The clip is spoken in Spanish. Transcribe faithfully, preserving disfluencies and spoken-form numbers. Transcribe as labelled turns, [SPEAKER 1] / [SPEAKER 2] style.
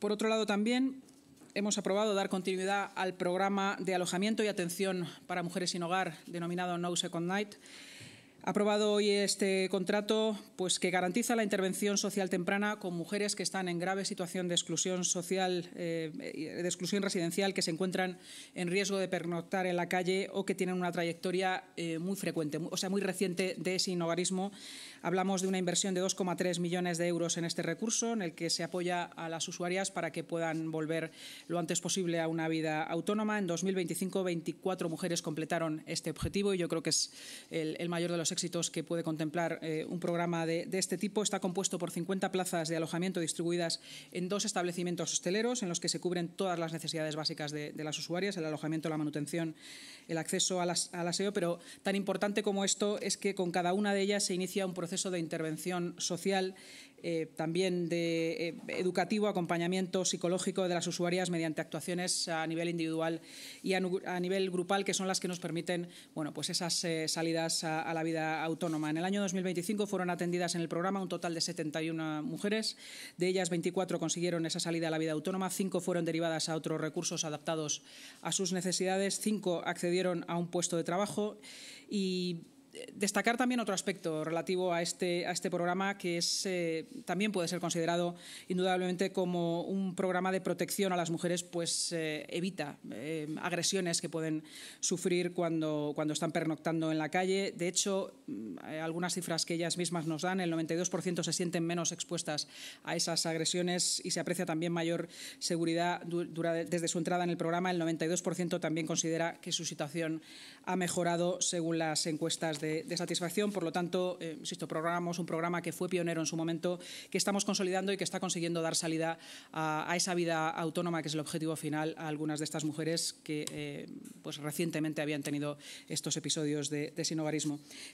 [SPEAKER 1] Por otro lado, también hemos aprobado dar continuidad al programa de alojamiento y atención para mujeres sin hogar denominado No Second Night. Aprobado hoy este contrato, pues, que garantiza la intervención social temprana con mujeres que están en grave situación de exclusión social, eh, de exclusión residencial, que se encuentran en riesgo de pernoctar en la calle o que tienen una trayectoria eh, muy frecuente, o sea, muy reciente de sinhogarismo. Hablamos de una inversión de dos coma tres millones de euros en este recurso, en el que se apoya a las usuarias para que puedan volver lo antes posible a una vida autónoma. En dos mil veinticinco, veinticuatro mujeres completaron este objetivo y yo creo que es el, el mayor de los éxitos que puede contemplar eh, un programa de, de este tipo. Está compuesto por cincuenta plazas de alojamiento distribuidas en dos establecimientos hosteleros en los que se cubren todas las necesidades básicas de, de las usuarias, el alojamiento, la manutención, el acceso a las, al aseo, pero tan importante como esto es que con cada una de ellas se inicia un proceso de intervención social, eh, también de eh, educativo, acompañamiento psicológico de las usuarias mediante actuaciones a nivel individual y a, a nivel grupal, que son las que nos permiten, bueno, pues esas eh, salidas a, a la vida autónoma. En el año dos mil veinticinco fueron atendidas en el programa un total de setenta y una mujeres. De ellas, veinticuatro consiguieron esa salida a la vida autónoma, cinco fueron derivadas a otros recursos adaptados a sus necesidades, cinco accedieron a un puesto de trabajo. Y destacar también otro aspecto relativo a este, a este programa, que es, eh, también puede ser considerado indudablemente como un programa de protección a las mujeres, pues eh, evita eh, agresiones que pueden sufrir cuando, cuando están pernoctando en la calle. De hecho, eh, algunas cifras que ellas mismas nos dan, el noventa y dos por ciento se sienten menos expuestas a esas agresiones y se aprecia también mayor seguridad dura, desde su entrada en el programa. El noventa y dos por ciento también considera que su situación ha mejorado según las encuestas De, de satisfacción. Por lo tanto, eh, insisto, programamos un programa que fue pionero en su momento, que estamos consolidando y que está consiguiendo dar salida a, a esa vida autónoma, que es el objetivo final, a algunas de estas mujeres que eh, pues recientemente habían tenido estos episodios de, de sinhogarismo.